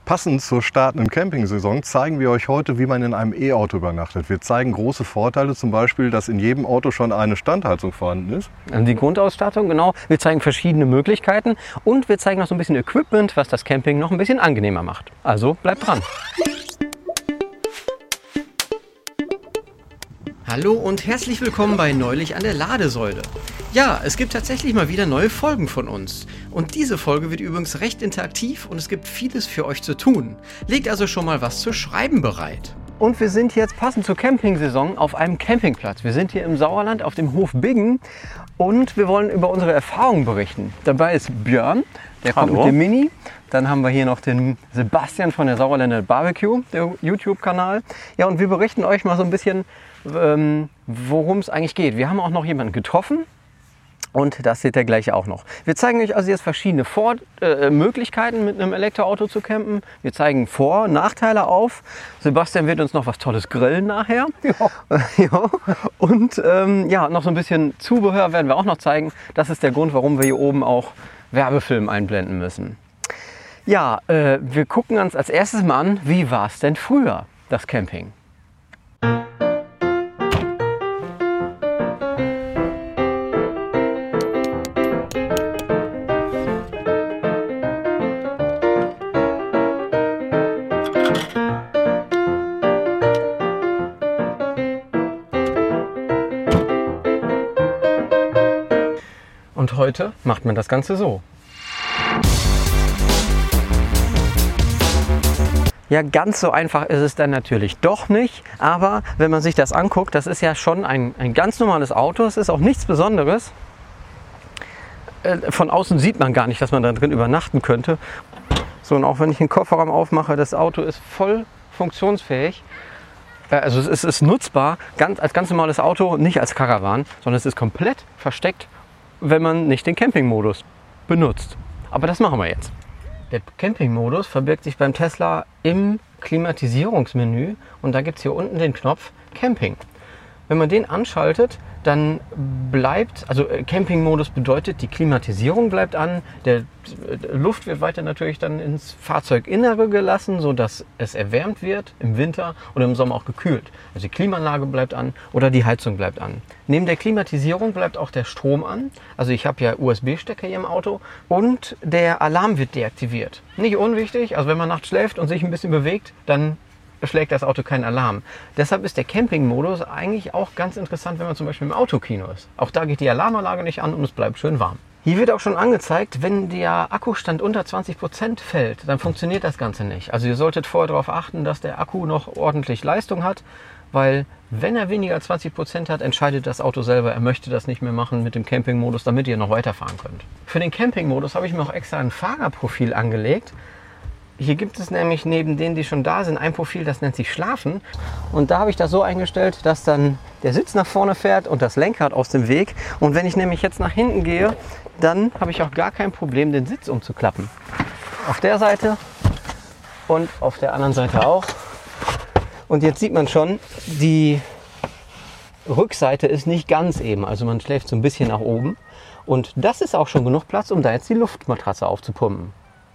Passend zur startenden Campingsaison zeigen wir euch heute, wie man in einem E-Auto übernachtet. Wir zeigen große Vorteile, zum Beispiel, dass in jedem Auto schon eine Standheizung vorhanden ist. Die Grundausstattung, genau. Wir zeigen verschiedene Möglichkeiten und wir zeigen noch so ein bisschen Equipment, was das Camping noch ein bisschen angenehmer macht. Also bleibt dran. Hallo und herzlich willkommen bei Neulich an der Ladesäule. Ja, es gibt tatsächlich mal wieder neue Folgen von uns. Und diese Folge wird übrigens recht interaktiv und es gibt vieles für euch zu tun. Legt also schon mal was zu schreiben bereit. Und wir sind jetzt passend zur Campingsaison auf einem Campingplatz. Wir sind hier im Sauerland auf dem Hof Biggen und wir wollen über unsere Erfahrungen berichten. Dabei ist Björn, der kommt mit dem Mini. Dann haben wir hier noch den Sebastian von der Sauerländer Barbecue, der YouTube-Kanal. Ja, und wir berichten euch mal so ein bisschen, worum es eigentlich geht. Wir haben auch noch jemanden getroffen. Und das seht ihr gleich auch noch. Wir zeigen euch also jetzt verschiedene Möglichkeiten, mit einem Elektroauto zu campen. Wir zeigen Vor- und Nachteile auf. Sebastian wird uns noch was Tolles grillen nachher. Ja. Ja. Und ja, noch so ein bisschen Zubehör werden wir auch noch zeigen. Das ist der Grund, warum wir hier oben auch Werbefilm einblenden müssen. Ja, wir gucken uns als erstes mal an, wie war es denn früher, das Camping? Und heute macht man das Ganze so. Ja, ganz so einfach ist es dann natürlich doch nicht, aber wenn man sich das anguckt, das ist ja schon ein ganz normales Auto, es ist auch nichts Besonderes. Von außen sieht man gar nicht, dass man da drin übernachten könnte. So, und auch wenn ich den Kofferraum aufmache, das Auto ist voll funktionsfähig. Also es ist nutzbar, als ganz normales Auto, nicht als Caravan, sondern es ist komplett versteckt, wenn man nicht den Campingmodus benutzt. Aber das machen wir jetzt. Der Campingmodus verbirgt sich beim Tesla im Klimatisierungsmenü und da gibt es hier unten den Knopf Camping. Wenn man den anschaltet, dann bleibt, also Campingmodus bedeutet, die Klimatisierung bleibt an, der Luft wird weiter natürlich dann ins Fahrzeuginnere gelassen, sodass es erwärmt wird im Winter und im Sommer auch gekühlt. Also die Klimaanlage bleibt an oder die Heizung bleibt an. Neben der Klimatisierung bleibt auch der Strom an, also ich habe ja USB-Stecker hier im Auto und der Alarm wird deaktiviert. Nicht unwichtig, also wenn man nachts schläft und sich ein bisschen bewegt, dann schlägt das Auto keinen Alarm. Deshalb ist der Campingmodus eigentlich auch ganz interessant, wenn man zum Beispiel im Autokino ist. Auch da geht die Alarmanlage nicht an und es bleibt schön warm. Hier wird auch schon angezeigt, wenn der Akkustand unter 20% fällt, dann funktioniert das Ganze nicht. Also ihr solltet vorher darauf achten, dass der Akku noch ordentlich Leistung hat, weil wenn er weniger als 20% hat, entscheidet das Auto selber, er möchte das nicht mehr machen mit dem Campingmodus, damit ihr noch weiterfahren könnt. Für den Campingmodus habe ich mir auch extra ein Fahrerprofil angelegt. Hier gibt es nämlich neben denen, die schon da sind, ein Profil, das nennt sich Schlafen. Und da habe ich das so eingestellt, dass dann der Sitz nach vorne fährt und das Lenkrad aus dem Weg. Und wenn ich nämlich jetzt nach hinten gehe, dann habe ich auch gar kein Problem, den Sitz umzuklappen. Auf der Seite und auf der anderen Seite auch. Und jetzt sieht man schon, die Rückseite ist nicht ganz eben. Also man schläft so ein bisschen nach oben. Und das ist auch schon genug Platz, um da jetzt die Luftmatratze aufzupumpen.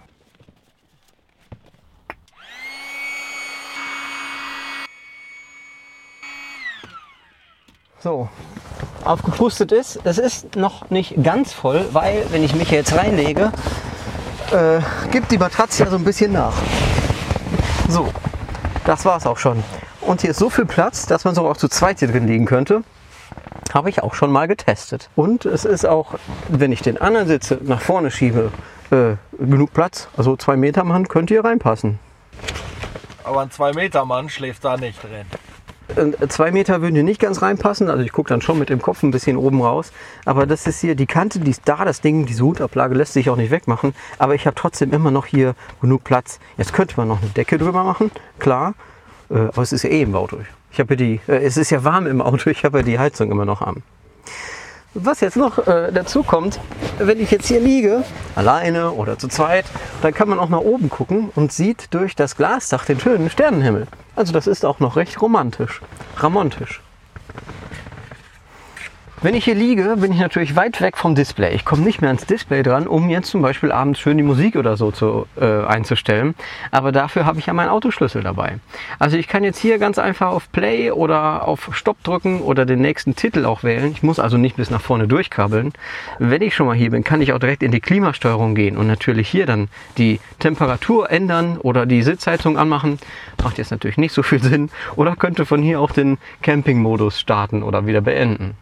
So, aufgepustet ist. Es ist noch nicht ganz voll, weil, wenn ich mich jetzt reinlege, gibt die Matratze ja so ein bisschen nach. So, das war es auch schon. Und hier ist so viel Platz, dass man sogar auch zu zweit hier drin liegen könnte. Habe ich auch schon mal getestet. Und es ist auch, wenn ich den anderen Sitz nach vorne schiebe, genug Platz. Also 2 Meter Mann könnte hier reinpassen. Aber ein 2 Meter Mann schläft da nicht drin. 2 Meter würden hier nicht ganz reinpassen, also ich gucke dann schon mit dem Kopf ein bisschen oben raus, aber das ist hier, die Kante, die ist da, das Ding, diese Hutablage lässt sich auch nicht wegmachen, aber ich habe trotzdem immer noch hier genug Platz. Jetzt könnte man noch eine Decke drüber machen, klar, aber es ist ja eh im Auto. Ich habe es ist ja warm im Auto, ich habe ja die Heizung immer noch an. Was jetzt noch dazu kommt, wenn ich jetzt hier liege, alleine oder zu zweit, dann kann man auch nach oben gucken und sieht durch das Glasdach den schönen Sternenhimmel. Also das ist auch noch recht romantisch. Wenn ich hier liege, bin ich natürlich weit weg vom Display. Ich komme nicht mehr ans Display dran, um jetzt zum Beispiel abends schön die Musik oder so einzustellen. Aber dafür habe ich ja meinen Autoschlüssel dabei. Also ich kann jetzt hier ganz einfach auf Play oder auf Stopp drücken oder den nächsten Titel auch wählen. Ich muss also nicht bis nach vorne durchkabeln. Wenn ich schon mal hier bin, kann ich auch direkt in die Klimasteuerung gehen und natürlich hier dann die Temperatur ändern oder die Sitzheizung anmachen. Macht jetzt natürlich nicht so viel Sinn. Oder könnte von hier auch den Camping-Modus starten oder wieder beenden.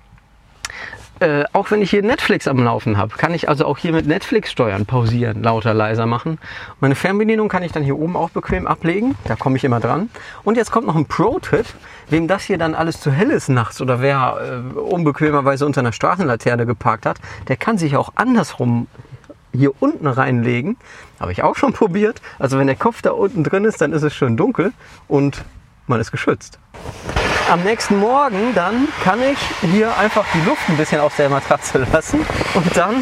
Auch wenn ich hier Netflix am Laufen habe, kann ich also auch hier mit Netflix steuern, pausieren, lauter, leiser machen. Meine Fernbedienung kann ich dann hier oben auch bequem ablegen, da komme ich immer dran. Und jetzt kommt noch ein Pro-Tipp, wem das hier dann alles zu hell ist nachts oder wer unbequemerweise unter einer Straßenlaterne geparkt hat, der kann sich auch andersrum hier unten reinlegen. Habe ich auch schon probiert. Also wenn der Kopf da unten drin ist, dann ist es schön dunkel und man ist geschützt. Am nächsten Morgen dann kann ich hier einfach die Luft ein bisschen auf der Matratze lassen und dann,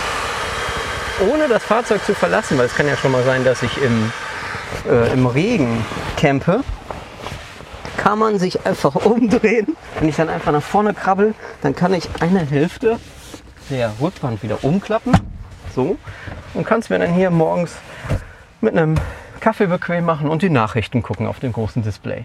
ohne das Fahrzeug zu verlassen, weil es kann ja schon mal sein, dass ich im Regen campe, kann man sich einfach umdrehen. Wenn ich dann einfach nach vorne krabbel, dann kann ich eine Hälfte der Rückwand wieder umklappen, so, und kann es mir dann hier morgens mit einem Kaffee bequem machen und die Nachrichten gucken auf dem großen Display.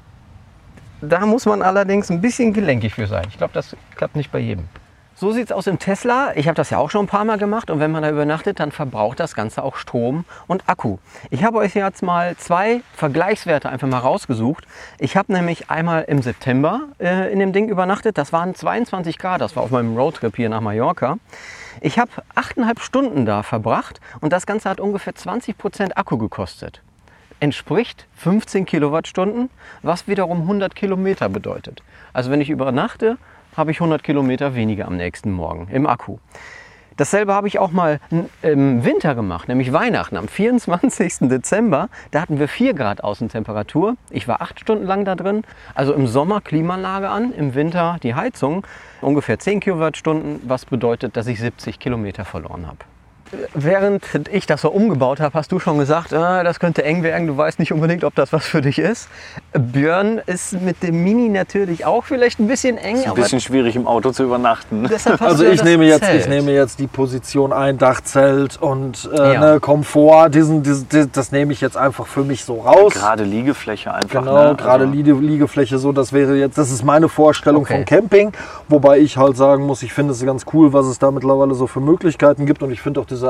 Da muss man allerdings ein bisschen gelenkig für sein. Ich glaube, das klappt nicht bei jedem. So sieht es aus im Tesla. Ich habe das ja auch schon ein paar Mal gemacht und wenn man da übernachtet, dann verbraucht das Ganze auch Strom und Akku. Ich habe euch jetzt mal 2 Vergleichswerte einfach mal rausgesucht. Ich habe nämlich einmal im September in dem Ding übernachtet. Das waren 22 Grad, das war auf meinem Roadtrip hier nach Mallorca. Ich habe 8,5 Stunden da verbracht und das Ganze hat ungefähr 20% Akku gekostet. Entspricht 15 Kilowattstunden, was wiederum 100 Kilometer bedeutet. Also wenn ich übernachte, habe ich 100 Kilometer weniger am nächsten Morgen im Akku. Dasselbe habe ich auch mal im Winter gemacht, nämlich Weihnachten am 24. Dezember. Da hatten wir 4 Grad Außentemperatur. Ich war 8 Stunden lang da drin. Also im Sommer Klimaanlage an, im Winter die Heizung. Ungefähr 10 Kilowattstunden, was bedeutet, dass ich 70 Kilometer verloren habe. Während ich das so umgebaut habe, hast du schon gesagt, das könnte eng werden, du weißt nicht unbedingt, ob das was für dich ist. Björn ist mit dem Mini natürlich auch vielleicht ein bisschen eng. Ist ein bisschen schwierig im Auto zu übernachten. Also ich nehme jetzt die Position ein, Dachzelt und Komfort, das nehme ich jetzt einfach für mich so raus. Gerade Liegefläche einfach. Genau, ne? gerade Liegefläche so, das ist meine Vorstellung von Camping. Wobei ich halt sagen muss, ich finde es ganz cool, was es da mittlerweile so für Möglichkeiten gibt und ich finde auch diese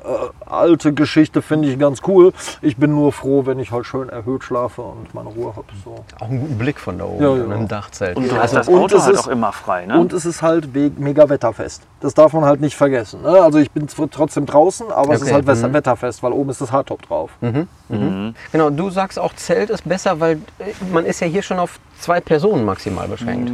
alte Geschichte finde ich ganz cool. Ich bin nur froh, wenn ich halt schön erhöht schlafe und meine Ruhe habe. So. Auch einen guten Blick von da oben in einem Dachzelt. Und du hast das Auto halt auch immer frei, ne? Und es ist halt mega wetterfest. Das darf man halt nicht vergessen. Ne? Also ich bin trotzdem draußen, aber es ist halt wetterfest, weil oben ist das Hardtop drauf. Genau, du sagst auch, Zelt ist besser, weil man ist ja hier schon auf 2 Personen maximal beschränkt.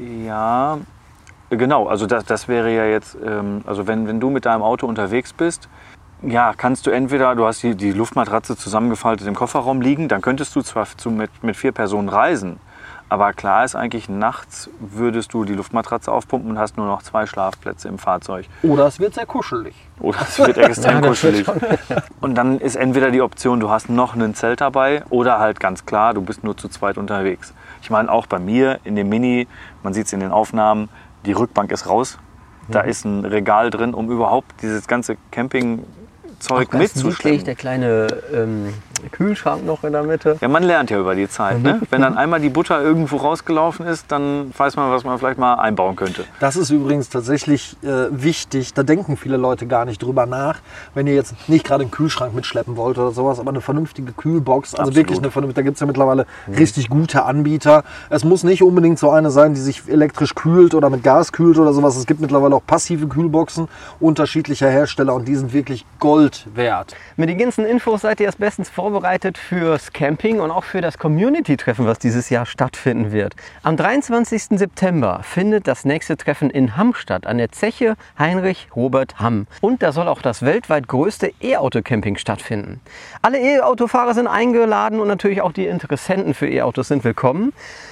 Ja, genau. Also das wäre ja jetzt, also wenn du mit deinem Auto unterwegs bist, ja, kannst du entweder, du hast die Luftmatratze zusammengefaltet im Kofferraum liegen, dann könntest du zwar mit 4 Personen reisen, aber klar ist eigentlich, nachts würdest du die Luftmatratze aufpumpen und hast nur noch 2 Schlafplätze im Fahrzeug. Oder es wird sehr kuschelig. Oder es wird extrem kuschelig. Und dann ist entweder die Option, du hast noch ein Zelt dabei oder halt ganz klar, du bist nur zu zweit unterwegs. Ich meine, auch bei mir in dem Mini, man sieht es in den Aufnahmen, die Rückbank ist raus. Da ist ein Regal drin, um überhaupt dieses ganze Campingzeug mitzuschleppen. Der kleine Kühlschrank noch in der Mitte. Ja, man lernt ja über die Zeit. Ne? Wenn dann einmal die Butter irgendwo rausgelaufen ist, dann weiß man, was man vielleicht mal einbauen könnte. Das ist übrigens tatsächlich wichtig. Da denken viele Leute gar nicht drüber nach. Wenn ihr jetzt nicht gerade einen Kühlschrank mitschleppen wollt oder sowas, aber eine vernünftige Kühlbox. Also wirklich eine vernünftige. Da gibt es ja mittlerweile richtig gute Anbieter. Es muss nicht unbedingt so eine sein, die sich elektrisch kühlt oder mit Gas kühlt oder sowas. Es gibt mittlerweile auch passive Kühlboxen unterschiedlicher Hersteller und die sind wirklich Gold wert. Mit den ganzen Infos seid ihr erst bestens vorbereitet fürs Camping und auch für das Community-Treffen, was dieses Jahr stattfinden wird. Am 23. September findet das nächste Treffen in Hamm statt, an der Zeche Heinrich Robert Hamm. Und da soll auch das weltweit größte E-Auto-Camping stattfinden. Alle E-Autofahrer sind eingeladen und natürlich auch die Interessenten für E-Autos sind willkommen.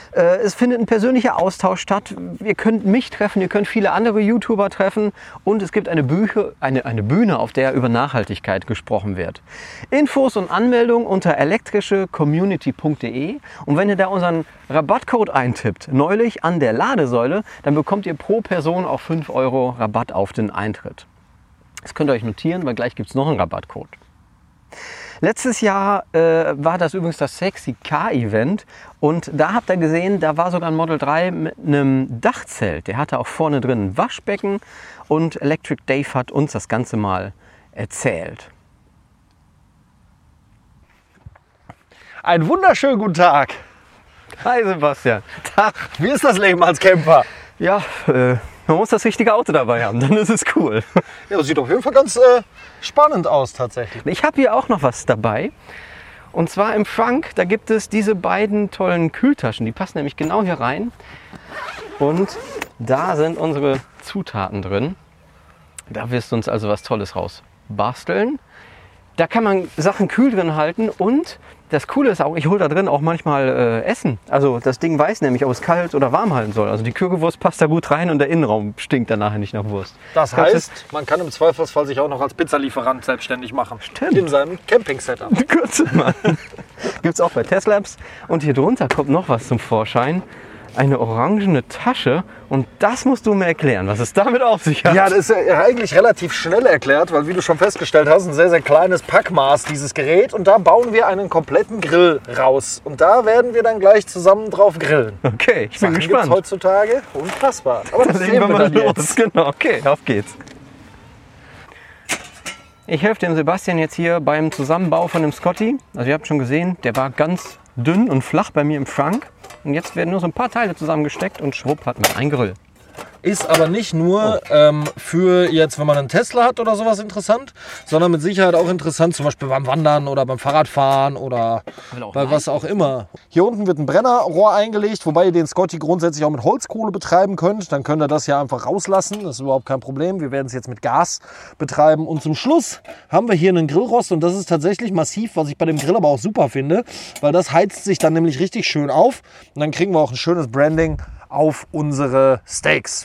Es findet ein persönlicher Austausch statt. Ihr könnt mich treffen, ihr könnt viele andere YouTuber treffen und es gibt eine Bühne, auf der über Nachhaltigkeit gesprochen wird. Infos und Anmeldung unter elektrischecommunity.de und wenn ihr da unseren Rabattcode eintippt, neulich an der Ladesäule, dann bekommt ihr pro Person auch 5 € Rabatt auf den Eintritt. Das könnt ihr euch notieren, weil gleich gibt es noch einen Rabattcode. Letztes Jahr war das übrigens das Sexy Car Event und da habt ihr gesehen, da war sogar ein Model 3 mit einem Dachzelt. Der hatte auch vorne drin ein Waschbecken und Electric Dave hat uns das Ganze mal erzählt. Einen wunderschönen guten Tag. Hi Sebastian. Tag. Wie ist das Leben als Camper? Ja, man muss das richtige Auto dabei haben, dann ist es cool. Ja, das sieht auf jeden Fall ganz spannend aus tatsächlich. Ich habe hier auch noch was dabei. Und zwar im Schrank, da gibt es diese beiden tollen Kühltaschen. Die passen nämlich genau hier rein. Und da sind unsere Zutaten drin. Da wirst du uns also was Tolles rausbasteln. Da kann man Sachen kühl drin halten und das Coole ist auch, ich hole da drin auch manchmal Essen. Also das Ding weiß nämlich, ob es kalt oder warm halten soll. Also die Currywurst passt da gut rein und der Innenraum stinkt dann nachher nicht nach Wurst. Das heißt, man kann im Zweifelsfall sich auch noch als Pizzalieferant selbstständig machen. Stimmt. In seinem Camping-Setup. Gibt es auch bei Teslabs. Und hier drunter kommt noch was zum Vorschein. Eine orangene Tasche und das musst du mir erklären, was es damit auf sich hat. Ja, das ist ja eigentlich relativ schnell erklärt, weil wie du schon festgestellt hast, ein sehr, sehr kleines Packmaß dieses Gerät und da bauen wir einen kompletten Grill raus und da werden wir dann gleich zusammen drauf grillen. Okay, ich bin gespannt. Gibt's heutzutage unfassbar. Aber das legen wir mal los. Jetzt. Genau, okay, auf geht's. Ich helfe dem Sebastian jetzt hier beim Zusammenbau von dem Scotty. Also ihr habt schon gesehen, der war ganz dünn und flach bei mir im Schrank. Und jetzt werden nur so ein paar Teile zusammengesteckt und schwupp hat man ein Grill. Ist aber nicht nur für jetzt, wenn man einen Tesla hat oder sowas interessant, sondern mit Sicherheit auch interessant, zum Beispiel beim Wandern oder beim Fahrradfahren oder bei was auch immer. Hier unten wird ein Brennerrohr eingelegt, wobei ihr den Scotty grundsätzlich auch mit Holzkohle betreiben könnt. Dann könnt ihr das hier einfach rauslassen, das ist überhaupt kein Problem. Wir werden es jetzt mit Gas betreiben. Und zum Schluss haben wir hier einen Grillrost und das ist tatsächlich massiv, was ich bei dem Grill aber auch super finde, weil das heizt sich dann nämlich richtig schön auf und dann kriegen wir auch ein schönes Branding auf unsere Steaks.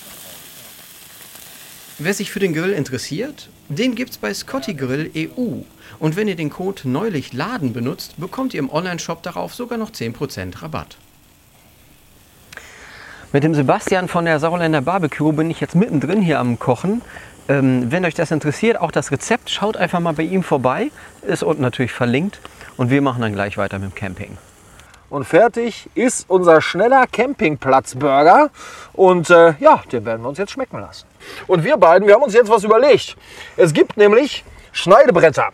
Wer sich für den Grill interessiert, den gibt's bei Scotty Grill EU. Und wenn ihr den Code neulich Laden benutzt, bekommt ihr im Onlineshop darauf sogar noch 10% Rabatt. Mit dem Sebastian von der Sauerländer Barbecue bin ich jetzt mittendrin hier am Kochen. Wenn euch das interessiert, auch das Rezept, schaut einfach mal bei ihm vorbei. Ist unten natürlich verlinkt. Und wir machen dann gleich weiter mit dem Camping. Und fertig ist unser schneller Campingplatz-Burger. Und ja, den werden wir uns jetzt schmecken lassen. Und wir beiden, wir haben uns jetzt was überlegt. Es gibt nämlich Schneidebretter.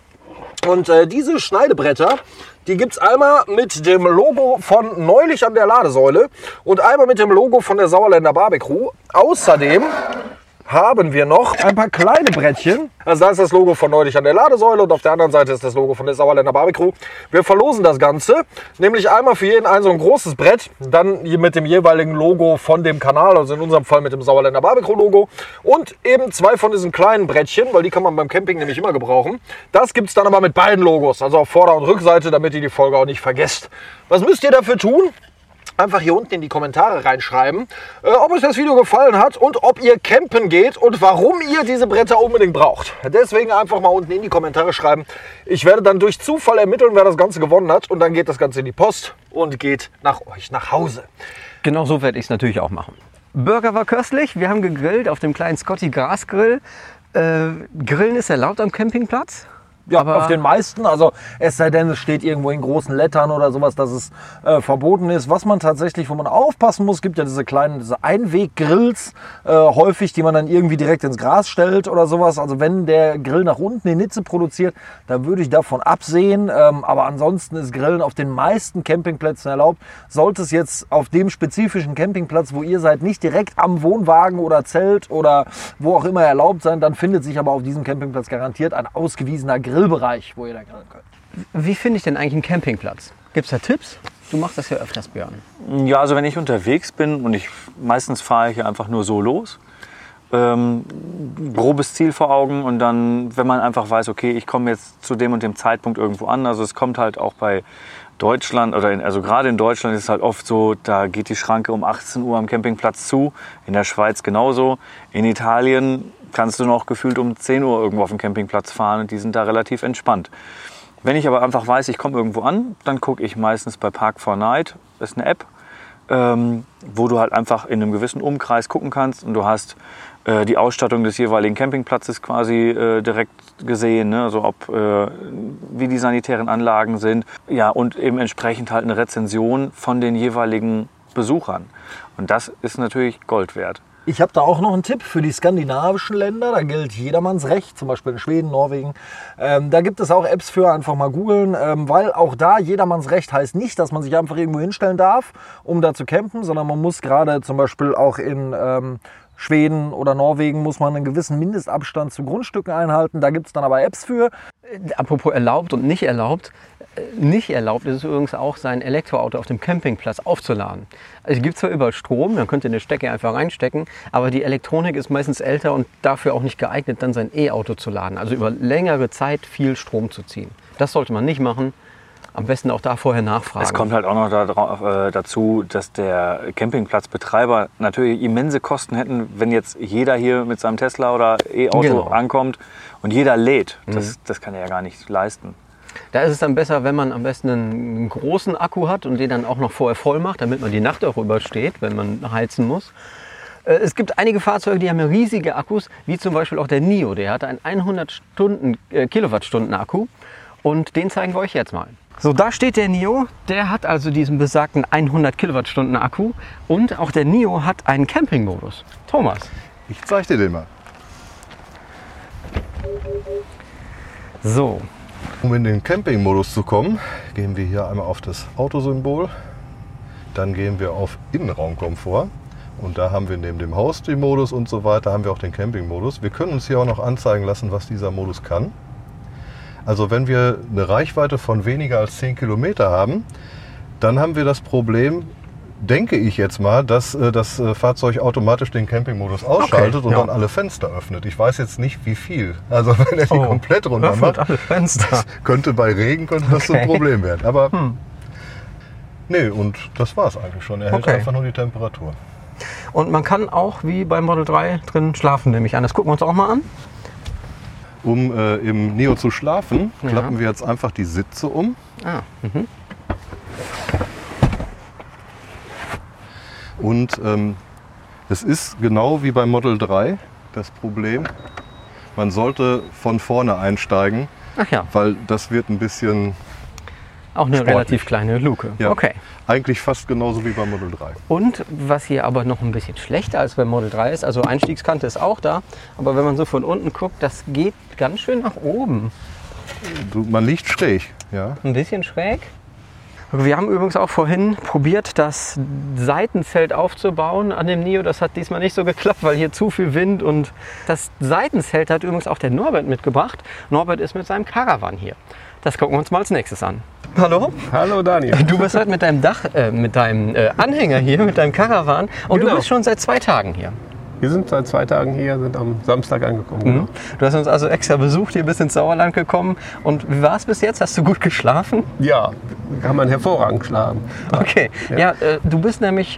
Und diese Schneidebretter, die gibt es einmal mit dem Logo von neulich an der Ladesäule und einmal mit dem Logo von der Sauerländer Barbecue. Außerdem haben wir noch ein paar kleine Brettchen. Also da ist das Logo von neulich an der Ladesäule und auf der anderen Seite ist das Logo von der Sauerländer Barbecue. Wir verlosen das Ganze, nämlich einmal für jeden ein so ein großes Brett, dann mit dem jeweiligen Logo von dem Kanal, also in unserem Fall mit dem Sauerländer Barbecue Logo und eben 2 von diesen kleinen Brettchen, weil die kann man beim Camping nämlich immer gebrauchen. Das gibt es dann aber mit beiden Logos, also auf Vorder- und Rückseite, damit ihr die Folge auch nicht vergesst. Was müsst ihr dafür tun? Einfach hier unten in die Kommentare reinschreiben, ob euch das Video gefallen hat und ob ihr campen geht und warum ihr diese Bretter unbedingt braucht. Deswegen einfach mal unten in die Kommentare schreiben. Ich werde dann durch Zufall ermitteln, wer das Ganze gewonnen hat und dann geht das Ganze in die Post und geht nach euch nach Hause. Genau so werde ich es natürlich auch machen. Burger war köstlich, wir haben gegrillt auf dem kleinen Scotty Gasgrill. Grillen ist erlaubt am Campingplatz? Ja, auf den meisten, also es sei denn, es steht irgendwo in großen Lettern oder sowas, dass es verboten ist. Was man tatsächlich, wo man aufpassen muss, gibt ja diese Einweggrills häufig, die man dann irgendwie direkt ins Gras stellt oder sowas. Also wenn der Grill nach unten die Hitze produziert, dann würde ich davon absehen. Aber ansonsten ist Grillen auf den meisten Campingplätzen erlaubt. Sollte es jetzt auf dem spezifischen Campingplatz, wo ihr seid, nicht direkt am Wohnwagen oder Zelt oder wo auch immer erlaubt sein, dann findet sich aber auf diesem Campingplatz garantiert ein ausgewiesener Grillbereich, wo ihr da grillen könnt. Wie finde ich denn eigentlich einen Campingplatz? Gibt es da Tipps? Du machst das ja öfters, Björn. Ja, also wenn ich unterwegs bin und meistens fahre ich ja einfach nur so los, grobes Ziel vor Augen und dann, wenn man einfach weiß, okay, ich komme jetzt zu dem und dem Zeitpunkt irgendwo an. Also es kommt halt auch bei Deutschland, also gerade in Deutschland ist es halt oft so, da geht die Schranke um 18 Uhr am Campingplatz zu, in der Schweiz genauso. In Italien kannst du noch gefühlt um 10 Uhr irgendwo auf dem Campingplatz fahren und die sind da relativ entspannt. Wenn ich aber einfach weiß, ich komme irgendwo an, dann gucke ich meistens bei Park4Night, das ist eine App, wo du halt einfach in einem gewissen Umkreis gucken kannst und du hast die Ausstattung des jeweiligen Campingplatzes quasi direkt gesehen, ne? Also wie die sanitären Anlagen sind, ja, und eben entsprechend halt eine Rezension von den jeweiligen Besuchern. Und das ist natürlich Gold wert. Ich habe da auch noch einen Tipp für die skandinavischen Länder. Da gilt jedermanns Recht, zum Beispiel in Schweden, Norwegen. Da gibt es auch Apps für, einfach mal googeln, weil auch da jedermanns Recht heißt nicht, dass man sich einfach irgendwo hinstellen darf, um da zu campen, sondern man muss gerade zum Beispiel auch in Schweden oder Norwegen muss man einen gewissen Mindestabstand zu Grundstücken einhalten. Da gibt es dann aber Apps für. Apropos erlaubt und nicht erlaubt. Nicht erlaubt ist es übrigens auch, sein Elektroauto auf dem Campingplatz aufzuladen. Also es gibt zwar überall Strom, dann könnt ihr eine Stecker einfach reinstecken, aber die Elektronik ist meistens älter und dafür auch nicht geeignet, dann sein E-Auto zu laden. Also über längere Zeit viel Strom zu ziehen. Das sollte man nicht machen. Am besten auch da vorher nachfragen. Es kommt halt auch noch dazu, dass der Campingplatzbetreiber natürlich immense Kosten hätten, wenn jetzt jeder hier mit seinem Tesla oder E-Auto ankommt und jeder lädt. Das kann er ja gar nicht leisten. Da ist es dann besser, wenn man am besten einen großen Akku hat und den dann auch noch vorher voll macht, damit man die Nacht auch übersteht, wenn man heizen muss. Es gibt einige Fahrzeuge, die haben riesige Akkus, wie zum Beispiel auch der NIO. Der hat einen 100 Kilowattstunden Akku und den zeigen wir euch jetzt mal. So, da steht der NIO. Der hat also diesen besagten 100 Kilowattstunden Akku und auch der NIO hat einen Campingmodus. Thomas. Ich zeige dir den mal. So. Um in den Campingmodus zu kommen, gehen wir hier einmal auf das Autosymbol. Dann gehen wir auf Innenraumkomfort. Und da haben wir neben dem Haustiermodus und so weiter, haben wir auch den Campingmodus. Wir können uns hier auch noch anzeigen lassen, was dieser Modus kann. Also wenn wir eine Reichweite von weniger als 10 Kilometer haben, dann haben wir das Problem, denke ich jetzt mal, dass das Fahrzeug automatisch den Campingmodus ausschaltet und dann alle Fenster öffnet. Ich weiß jetzt nicht, wie viel. Also wenn er die komplett runter macht, alle Fenster. Könnte bei Regen das so ein Problem werden. Aber nee, und das war es eigentlich schon. Er hält einfach nur die Temperatur. Und man kann auch wie beim Model 3 drin schlafen, nehme ich an. Das gucken wir uns auch mal an. Um im NIO zu schlafen, klappen wir jetzt einfach die Sitze um. Und es ist genau wie beim Model 3 das Problem, man sollte von vorne einsteigen, weil das wird ein bisschen auch eine sportlich. Relativ kleine Luke. Ja, okay. Eigentlich fast genauso wie beim Model 3. Und was hier aber noch ein bisschen schlechter als beim Model 3 ist, also Einstiegskante ist auch da, aber wenn man so von unten guckt, das geht ganz schön nach oben. Man liegt schräg, ja. Ein bisschen schräg. Wir haben übrigens auch vorhin probiert, das Seitenzelt aufzubauen an dem NIO. Das hat diesmal nicht so geklappt, weil hier zu viel Wind und das Seitenzelt hat übrigens auch der Norbert mitgebracht. Norbert ist mit seinem Caravan hier. Das gucken wir uns mal als nächstes an. Hallo? Hallo Daniel. Du bist heute mit deinem Anhänger hier, mit deinem Caravan und du bist schon seit 2 Tagen hier. Wir sind seit 2 Tagen hier, sind am Samstag angekommen. Genau. Du hast uns also extra besucht, hier bis ins Sauerland gekommen. Und wie war es bis jetzt? Hast du gut geschlafen? Ja, kann man hervorragend geschlafen. Okay, ja, du bist nämlich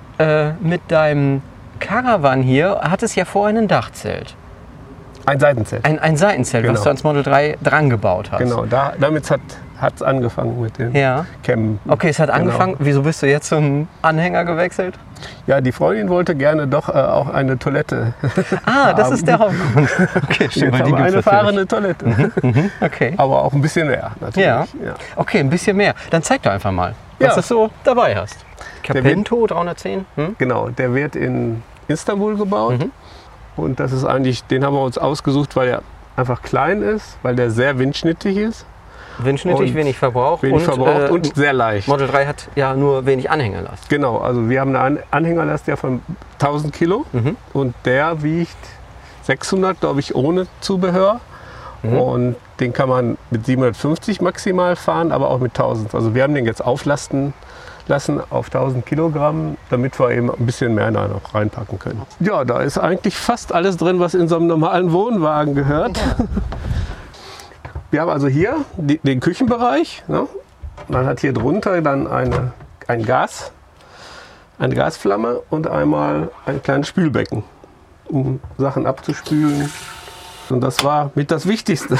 mit deinem Caravan hier, hattest ja vorhin ein Dachzelt. Ein Seitenzelt. Ein Seitenzelt, was du ans Model 3 dran gebaut hast. Genau, damit hat es angefangen mit dem Campen. Okay, es hat angefangen. Wieso bist du jetzt zum Anhänger gewechselt? Ja, die Freundin wollte gerne doch auch eine Toilette das ist der Hauptgrund. Okay, stimmt. Jetzt haben wir eine fahrende Toilette. Okay. Aber auch ein bisschen mehr natürlich. Ja. Okay, ein bisschen mehr. Dann zeig doch einfach mal, was du so dabei hast. Capento 310? Genau, der wird in Istanbul gebaut. Und das ist eigentlich, den haben wir uns ausgesucht, weil er einfach klein ist, weil der sehr windschnittig ist. Windschnittig, wenig Verbrauch. Und sehr leicht. Model 3 hat ja nur wenig Anhängerlast. Genau, also wir haben eine Anhängerlast von 1000 Kilo und der wiegt 600, glaube ich, ohne Zubehör. Und den kann man mit 750 maximal fahren, aber auch mit 1000. Also wir haben den jetzt auflasten lassen auf 1000 Kilogramm, damit wir eben ein bisschen mehr da noch reinpacken können. Ja, da ist eigentlich fast alles drin, was in so einem normalen Wohnwagen gehört. Wir haben also hier den Küchenbereich. Ne? Man hat hier drunter dann eine Gasflamme und einmal ein kleines Spülbecken, um Sachen abzuspülen. Und das war mit das Wichtigste.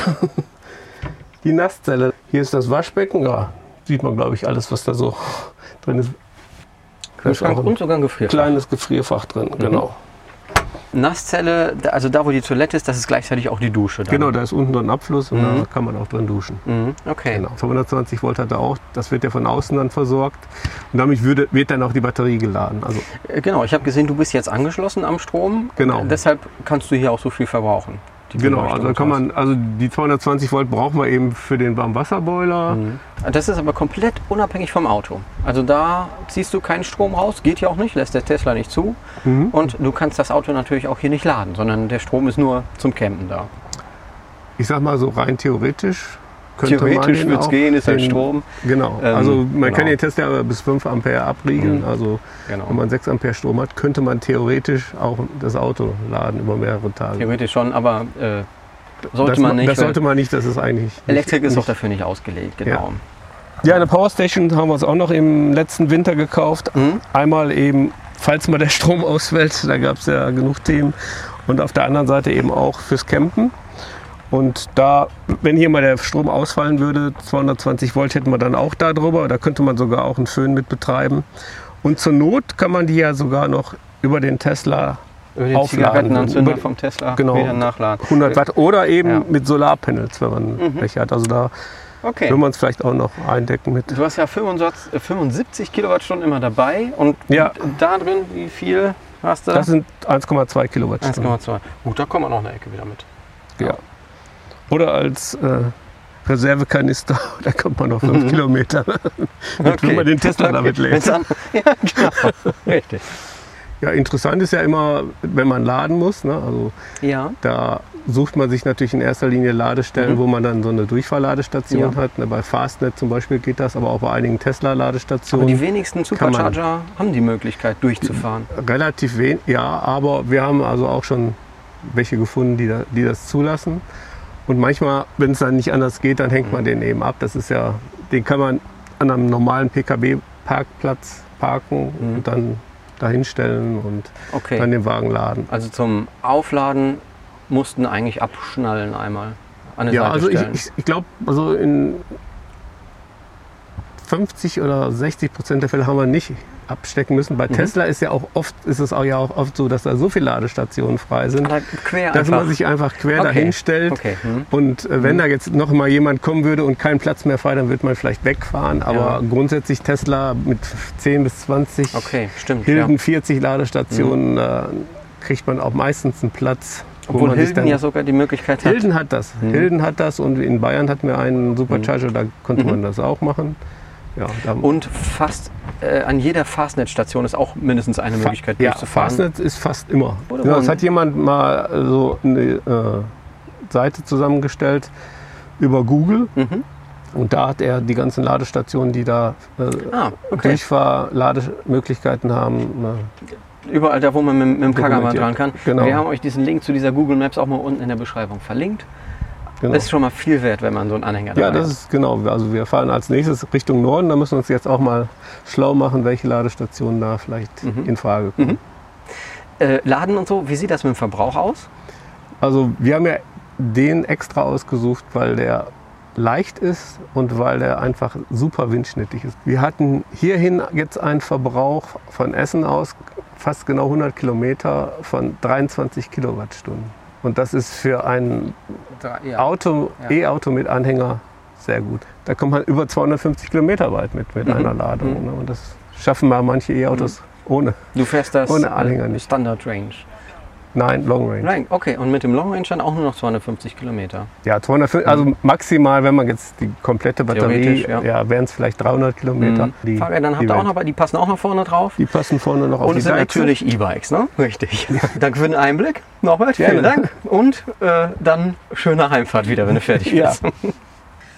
Die Nasszelle. Hier ist das Waschbecken. Ja, sieht man, glaube ich, alles, was da so drin ist. Kühlschrank und sogar ein Gefrierfach. Kleines Gefrierfach drin, genau. Nasszelle, also da, wo die Toilette ist, das ist gleichzeitig auch die Dusche. Dann. Genau, da ist unten ein Abfluss und da kann man auch drin duschen. Okay. Genau. 220 Volt hat er auch. Das wird ja von außen dann versorgt. Und damit wird dann auch die Batterie geladen. Also genau, ich habe gesehen, du bist jetzt angeschlossen am Strom. Genau. Deshalb kannst du hier auch so viel verbrauchen. Genau, also kann man, also die 220 Volt brauchen wir eben für den Warmwasserboiler. Das ist aber komplett unabhängig vom Auto. Also da ziehst du keinen Strom raus, geht ja auch nicht, lässt der Tesla nicht zu. Und du kannst das Auto natürlich auch hier nicht laden, sondern der Strom ist nur zum Campen da. Ich sag mal so rein theoretisch. Theoretisch wird es gehen, ist halt Strom. Genau, also man kann den Tesla bis 5 Ampere abriegeln. Also wenn man 6 Ampere Strom hat, könnte man theoretisch auch das Auto laden über mehrere Tage. Theoretisch schon, aber sollte man nicht. Das sollte man nicht, das ist eigentlich... Elektrik ist auch dafür nicht ausgelegt, genau. Ja, eine Powerstation haben wir uns auch noch im letzten Winter gekauft. Einmal eben, falls mal der Strom ausfällt, da gab es ja genug Themen. Und auf der anderen Seite eben auch fürs Campen. Und da, wenn hier mal der Strom ausfallen würde, 220 Volt hätten wir dann auch da drüber. Da könnte man sogar auch einen Föhn mit betreiben. Und zur Not kann man die ja sogar noch über den Tesla aufladen. Zigarettenanzünder vom Tesla wieder nachladen. 100 Watt oder eben mit Solarpanels, wenn man welche hat. Also da will man es vielleicht auch noch eindecken mit. Du hast ja 75 Kilowattstunden immer dabei. Und da drin, wie viel hast du? Das sind 1,2 Kilowattstunden. 1,2. Gut, da kommen wir noch eine Ecke wieder mit. Ja. Oder als Reservekanister, da kommt man noch 5 Kilometer, wenn man den Tesla damit lädt. Ja, genau. Richtig. Ja, interessant ist ja immer, wenn man laden muss. Ne? Also da sucht man sich natürlich in erster Linie Ladestellen, wo man dann so eine Durchfahrladestation hat. Ne? Bei Fastnet zum Beispiel geht das, aber auch bei einigen Tesla-Ladestationen. Aber die wenigsten Supercharger haben die Möglichkeit durchzufahren. Relativ wenig, ja, aber wir haben also auch schon welche gefunden, die das zulassen. Und manchmal, wenn es dann nicht anders geht, dann hängt man den eben ab. Das ist ja, den kann man an einem normalen PKW-Parkplatz parken und dann dahin stellen und dann den Wagen laden. Also zum Aufladen mussten eigentlich abschnallen einmal an der Seite also stellen. Ich glaube, also in 50 oder 60% der Fälle haben wir nicht abstecken müssen. Bei Tesla ist ja auch oft so, dass da so viele Ladestationen frei sind, dass man sich einfach quer dahin stellt. Und wenn da jetzt noch mal jemand kommen würde und keinen Platz mehr frei, dann wird man vielleicht wegfahren. Aber grundsätzlich Tesla mit 10 bis 20, Hilden 40 Ladestationen, kriegt man auch meistens einen Platz. Obwohl Hilden ja sogar die Möglichkeit hat. Hilden hat das. Hilden hat das und in Bayern hatten wir einen Supercharger, da konnte man das auch machen. Ja, und fast an jeder Fastnet-Station ist auch mindestens eine Möglichkeit durchzufahren. Fastnet ist fast immer. Ja, es hat jemand mal so eine Seite zusammengestellt über Google. Und da hat er die ganzen Ladestationen, die da Durchfahrlademöglichkeiten haben. Überall da, wo man mit dem Kagger mal dran kann. Genau. Wir haben euch diesen Link zu dieser Google Maps auch mal unten in der Beschreibung verlinkt. Genau. Das ist schon mal viel wert, wenn man so einen Anhänger dabei hat. Ja, das ist genau. Also wir fahren als nächstes Richtung Norden. Da müssen wir uns jetzt auch mal schlau machen, welche Ladestationen da vielleicht in Frage kommen. Laden und so, wie sieht das mit dem Verbrauch aus? Also wir haben ja den extra ausgesucht, weil der leicht ist und weil der einfach super windschnittig ist. Wir hatten hierhin jetzt einen Verbrauch von Essen aus, fast genau 100 Kilometer, von 23 Kilowattstunden. Und das ist für ein E-Auto mit Anhänger sehr gut. Da kommt man über 250 Kilometer weit mit einer Ladung. Und das schaffen mal manche E-Autos ohne. Du fährst das ohne Anhänger nicht. Standard Range? Nein, Long Range. Okay, und mit dem Long Range dann auch nur noch 250 Kilometer? Ja, 250, also maximal, wenn man jetzt die komplette Batterie, wären es vielleicht 300 Kilometer. Fahrräder habt ihr auch noch, die passen auch noch vorne drauf? Die passen vorne noch auf die Deichsel. Und es sind natürlich E-Bikes, ne? Richtig. Danke für den Einblick, Norbert. Vielen Dank. Und dann schöne Heimfahrt wieder, wenn du fertig bist.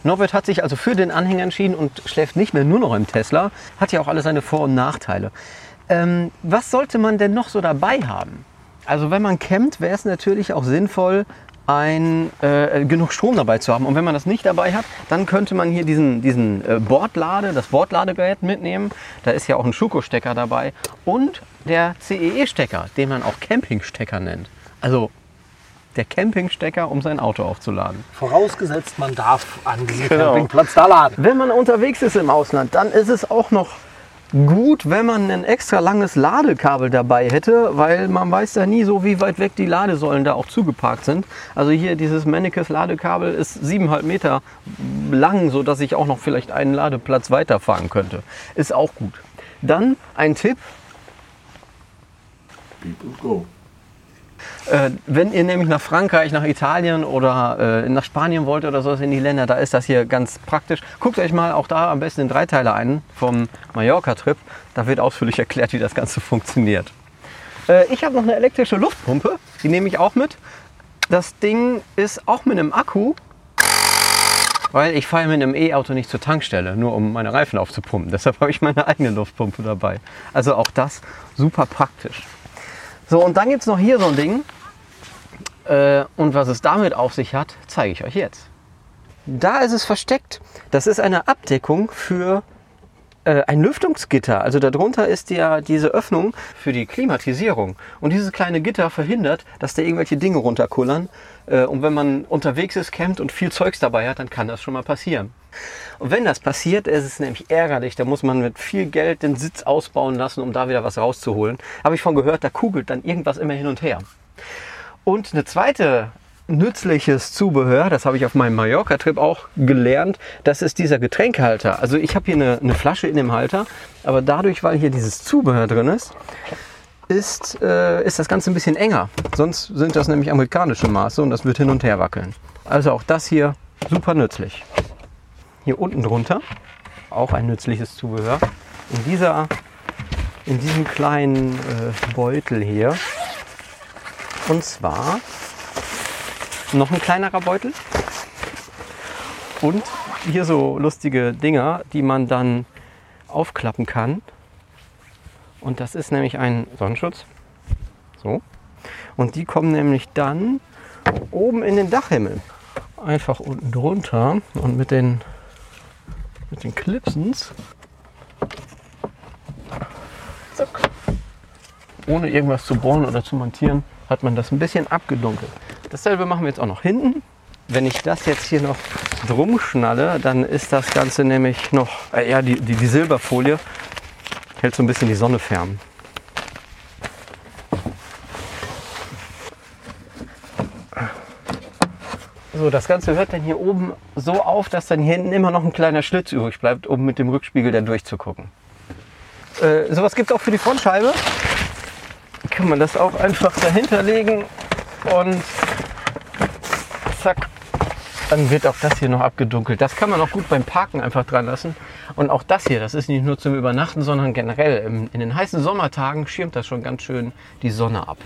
Norbert hat sich also für den Anhänger entschieden und schläft nicht mehr nur noch im Tesla. Hat ja auch alle seine Vor- und Nachteile. Was sollte man denn noch so dabei haben? Also wenn man campt, wäre es natürlich auch sinnvoll, genug Strom dabei zu haben. Und wenn man das nicht dabei hat, dann könnte man hier das Bordladegerät mitnehmen. Da ist ja auch ein Schuko-Stecker dabei und der CEE-Stecker, den man auch Campingstecker nennt. Also der Campingstecker, um sein Auto aufzuladen. Vorausgesetzt, man darf an diesem Genau. Campingplatz da laden. Wenn man unterwegs ist im Ausland, dann ist es auch noch gut, wenn man ein extra langes Ladekabel dabei hätte, weil man weiß ja nie so, wie weit weg die Ladesäulen da auch zugeparkt sind. Also hier dieses Mennekes Ladekabel ist 7,5 Meter lang, sodass ich auch noch vielleicht einen Ladeplatz weiterfahren könnte. Ist auch gut. Dann ein Tipp. Wenn ihr nämlich nach Frankreich, nach Italien oder nach Spanien wollt oder sowas in die Länder, da ist das hier ganz praktisch. Guckt euch mal auch da am besten in 3 Teile ein vom Mallorca-Trip. Da wird ausführlich erklärt, wie das Ganze funktioniert. Ich habe noch eine elektrische Luftpumpe, die nehme ich auch mit. Das Ding ist auch mit einem Akku, weil ich fahre mit einem E-Auto nicht zur Tankstelle, nur um meine Reifen aufzupumpen. Deshalb habe ich meine eigene Luftpumpe dabei. Also auch das super praktisch. So, und dann gibt es noch hier so ein Ding. Und was es damit auf sich hat, zeige ich euch jetzt. Da ist es versteckt. Das ist eine Abdeckung für ein Lüftungsgitter. Also darunter ist ja diese Öffnung für die Klimatisierung. Und dieses kleine Gitter verhindert, dass da irgendwelche Dinge runterkullern. Und wenn man unterwegs ist, campt und viel Zeugs dabei hat, dann kann das schon mal passieren. Und wenn das passiert, ist es nämlich ärgerlich. Da muss man mit viel Geld den Sitz ausbauen lassen, um da wieder was rauszuholen. Habe ich von gehört, da kugelt dann irgendwas immer hin und her. Und eine zweite nützliches Zubehör, das habe ich auf meinem Mallorca-Trip auch gelernt, das ist dieser Getränkehalter. Also ich habe hier eine Flasche in dem Halter, aber dadurch, weil hier dieses Zubehör drin ist das Ganze ein bisschen enger. Sonst sind das nämlich amerikanische Maße und das wird hin und her wackeln. Also auch das hier super nützlich. Hier unten drunter auch ein nützliches Zubehör. In diesem kleinen Beutel hier. Und zwar noch ein kleinerer Beutel und hier so lustige Dinger, die man dann aufklappen kann. Und das ist nämlich ein Sonnenschutz. So. Und die kommen nämlich dann oben in den Dachhimmel. Einfach unten drunter und mit den Clipsens. Zack. Ohne irgendwas zu bohren oder zu montieren, hat man das ein bisschen abgedunkelt. Dasselbe machen wir jetzt auch noch hinten. Wenn ich das jetzt hier noch drum schnalle, dann ist das Ganze nämlich noch, die Silberfolie hält so ein bisschen die Sonne fern. So, das Ganze hört dann hier oben so auf, dass dann hier hinten immer noch ein kleiner Schlitz übrig bleibt, um mit dem Rückspiegel dann durchzugucken. Sowas gibt es auch für die Frontscheibe. Kann man das auch einfach dahinter legen und zack, dann wird auch das hier noch abgedunkelt. Das kann man auch gut beim Parken einfach dran lassen. Und auch das hier, das ist nicht nur zum Übernachten, sondern generell in den heißen Sommertagen schirmt das schon ganz schön die Sonne ab.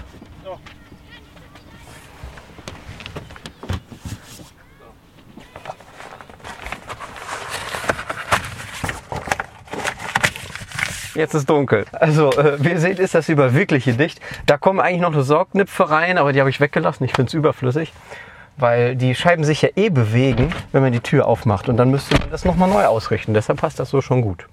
Jetzt ist dunkel. Also, wie ihr seht, ist das über wirklich dicht. Da kommen eigentlich noch eine Saugnipfe rein, aber die habe ich weggelassen. Ich finde es überflüssig, weil die Scheiben sich ja eh bewegen, wenn man die Tür aufmacht. Und dann müsste man das nochmal neu ausrichten. Deshalb passt das so schon gut.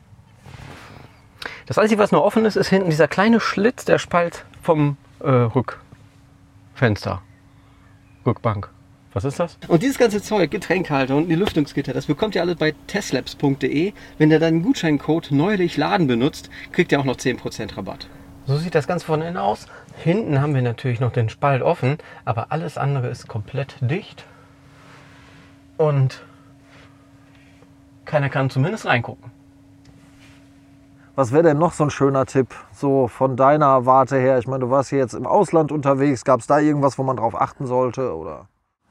Das Einzige, was nur offen ist, ist hinten dieser kleine Schlitz, der Spalt vom Rückfenster. Rückbank. Was ist das? Und dieses ganze Zeug, Getränkhalter und die Lüftungsgitter, das bekommt ihr alles bei teslabs.de. Wenn ihr dann den Gutscheincode neulich Laden benutzt, kriegt ihr auch noch 10% Rabatt. So sieht das Ganze von innen aus. Hinten haben wir natürlich noch den Spalt offen, aber alles andere ist komplett dicht. Und keiner kann zumindest reingucken. Was wäre denn noch so ein schöner Tipp, so von deiner Warte her? Ich meine, du warst hier jetzt im Ausland unterwegs. Gab es da irgendwas, wo man drauf achten sollte? Oder?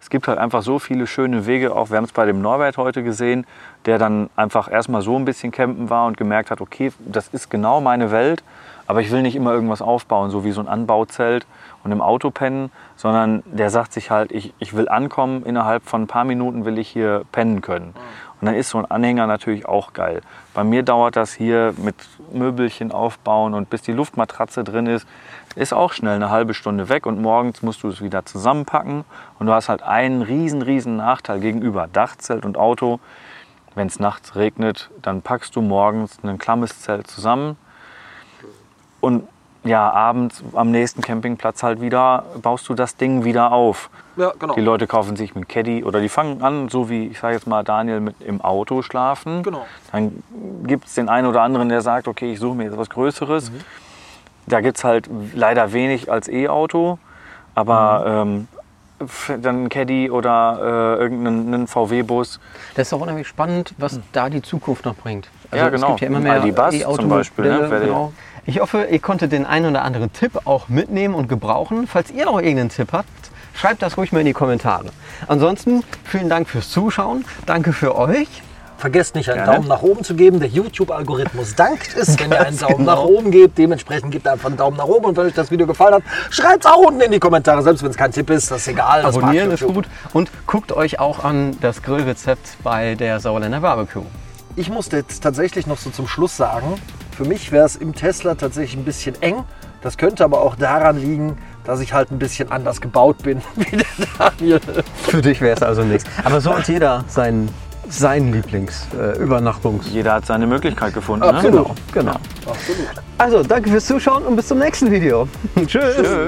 Es gibt halt einfach so viele schöne Wege. Auch wir haben es bei dem Norbert heute gesehen, der dann einfach erstmal so ein bisschen campen war und gemerkt hat, okay, das ist genau meine Welt, aber ich will nicht immer irgendwas aufbauen, so wie so ein Anbauzelt und im Auto pennen, sondern der sagt sich halt, ich will ankommen, innerhalb von ein paar Minuten will ich hier pennen können. Und dann ist so ein Anhänger natürlich auch geil. Bei mir dauert das hier mit Möbelchen aufbauen und bis die Luftmatratze drin ist auch schnell eine halbe Stunde weg und morgens musst du es wieder zusammenpacken und du hast halt einen riesen Nachteil gegenüber Dachzelt und Auto. Wenn es nachts regnet, dann packst du morgens ein klammes Zelt zusammen und ja, abends am nächsten Campingplatz halt wieder, baust du das Ding wieder auf. Ja, genau. Die Leute kaufen sich mit Caddy oder die fangen an, so wie, ich sage jetzt mal, Daniel mit im Auto schlafen. Genau. Dann gibt es den einen oder anderen, der sagt, okay, ich suche mir jetzt was Größeres. Da gibt es halt leider wenig als E-Auto, aber dann ein Caddy oder irgendeinen VW-Bus. Das ist auch unheimlich spannend, was da die Zukunft noch bringt. Also Ja, genau. Es gibt ja immer mehr Aldi-Bus zum Beispiel, ne? Genau. Ich hoffe, ihr konntet den einen oder anderen Tipp auch mitnehmen und gebrauchen. Falls ihr noch irgendeinen Tipp habt, schreibt das ruhig mal in die Kommentare. Ansonsten vielen Dank fürs Zuschauen. Danke für euch. Vergesst nicht, einen Gerne. Daumen nach oben zu geben. Der YouTube-Algorithmus dankt es, wenn ihr einen Ganz Daumen genau. nach oben gebt. Dementsprechend gebt einfach einen Daumen nach oben. Und wenn euch das Video gefallen hat, schreibt es auch unten in die Kommentare. Selbst wenn es kein Tipp ist, das ist egal. Das Abonnieren mag ist YouTube. gut. Und guckt euch auch an das Grillrezept bei der Sauerländer Barbecue. Ich musste jetzt tatsächlich noch so zum Schluss sagen, für mich wäre es im Tesla tatsächlich ein bisschen eng. Das könnte aber auch daran liegen, dass ich halt ein bisschen anders gebaut bin wie der Daniel. Für dich wäre es also nichts. Aber so hat jeder seinen Lieblingsübernachtungs. Jeder hat seine Möglichkeit gefunden. Absolut. Ne? Genau. Absolut. Also, danke fürs Zuschauen und bis zum nächsten Video. Tschüss. Tschö.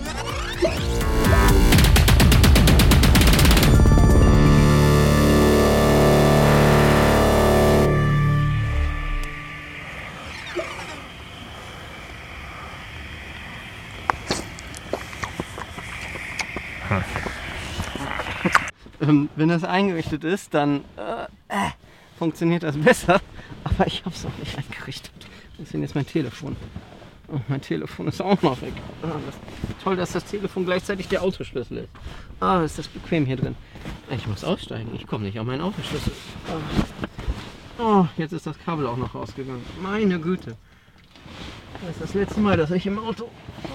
Wenn das eingerichtet ist, dann funktioniert das besser. Aber ich habe es noch nicht eingerichtet. Wo ist denn jetzt mein Telefon? Oh, mein Telefon ist auch noch weg. Toll, dass das Telefon gleichzeitig der Autoschlüssel ist. Ah, ist das bequem hier drin. Ich muss aussteigen. Ich komme nicht auf meinen Autoschlüssel. Oh, jetzt ist das Kabel auch noch rausgegangen. Meine Güte. Das ist das letzte Mal, dass ich im Auto